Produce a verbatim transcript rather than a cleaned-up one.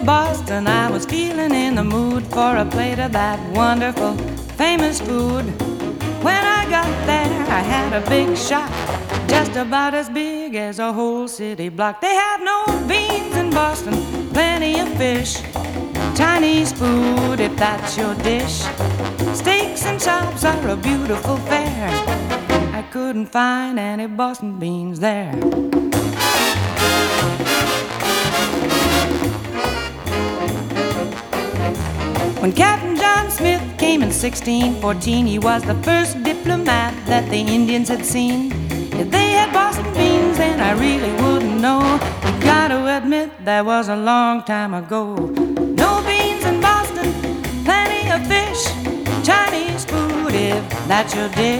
Boston, I was feeling in the mood for a plate of that wonderful, famous food. When I got there, I had a big shock, just about as big as a whole city block. They have no beans in Boston, plenty of fish, Chinese food if that's your dish. Steaks and chops are a beautiful fare. I couldn't find any Boston beans there. When Captain John Smith came in sixteen fourteen, he was the first diplomat that the Indians had seen. If they had Boston beans, then I really wouldn't know. You gotta admit, that was a long time ago. No beans in Boston, plenty of fish, Chinese food if that's your dish.